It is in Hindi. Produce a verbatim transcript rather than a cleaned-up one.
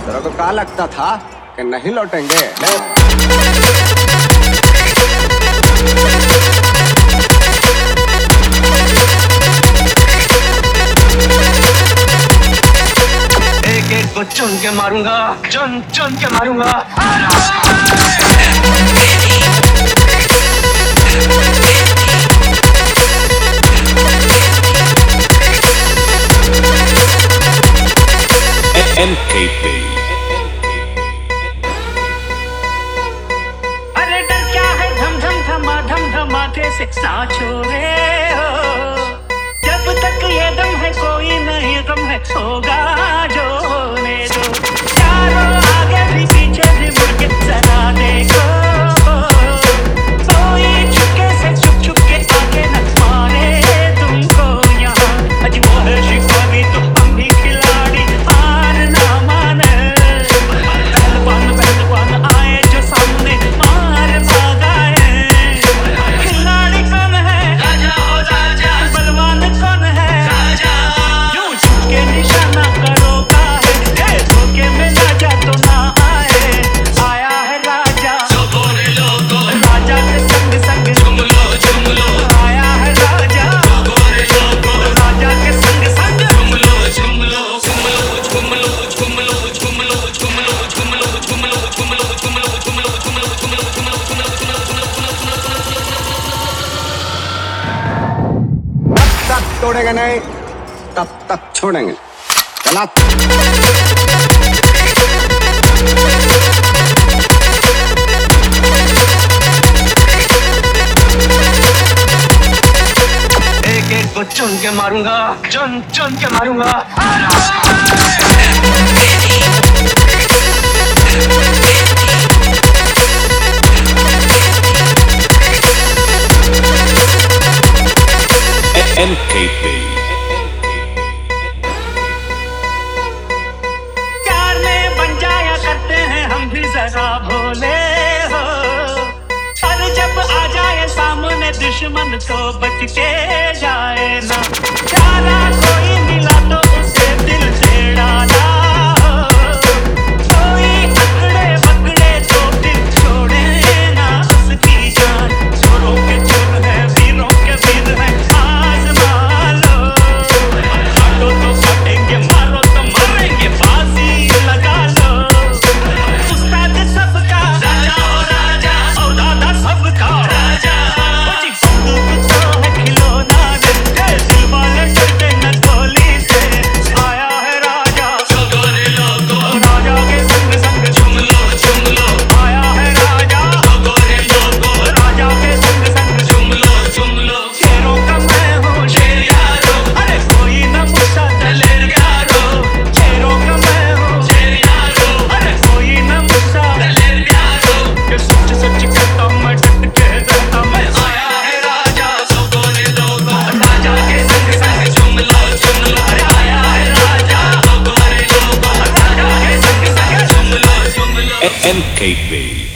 तेरे को क्या लगता था कि नहीं लौटेंगे? एक एक को चुन के मारूंगा, चुन चुन के मारूंगा। M K P। अरे डर क्या है, धम धम धमा धम धमाके से साचो रे हो। जब तक ये दम है कोई नहीं गम है, होगा जो होने दो। चारों आगे भी पीछे भी मुड़ के जरा देखो। कोई चुपके से चुप चुप के आगे न मारे तुमको यहाँ। अजी वो है शिकवी तो हम भी खिलाड़ी, हार ना माने। पहलवान पहलवान आए जो सामने मार भागाए। खिलाड़ी कौन है? राजा हो राजा। बलवान कौन है? राजा। यूं झुक के निशाना करोगा है, ये धोखे में राजा तो ना आए। आया है राजा, राजा के संग संग झूम लो झूम लो। आया है राजा, राजा के संग संग झूम लो झूम लो झूम लो झूम लो झूम लो झूम लो झूम लो झूम लो झूम लो झूम लो झूम लो झूम लो झूम लो झूम लो झूम लो झूम लो झूम लो झूम लो। तब तक तोड़ेंगे नहीं, तब तक छोड़ेंगे। चला। एक एक को चुन के मारूंगा, चुन चुन के मारूंगा। M K P। प्यार में बन जाया करते हैं हम भी जरा भोले हो। और जब आ जाए सामने दुश्मन तो बच के जाए ना। प्यारा कोई मिला तो उसे दिल से डाला हो। कोई अकड़े पकड़े तो दिल छोड़े ना उसकी जान। छोरों के चोर है, वीरों के वीर है, आजमा लो। काटो तो काटेंगे, मारो तो मारेंगे, फांसी लगा लो। उस्ताद सबका राजा हो राजा, और दादा सबका राजा। ओ जी बंदूक तो है खिलौना दे, दिल वाले डरते न गोली से। आया है राजा, राजा के संग संग झूम लो झूम लो। आया है राजा, राजा के संग संग झूम लो झूम लो। शेरों का मैं हूँ शेर यारो, अरे कोई न मुझसा दलेर यारो। शेरों का मैं हूँ शेर यारो, अरे कोई न मुझसा दलेर यारो। ये सच सच कहता मैं, डट के रहता मैं। आया है राजा, राजा के संग संग झूम लो झूम लो। अरे आया है राजा, राजा के संग संग झूम लो झूम लो। M K P।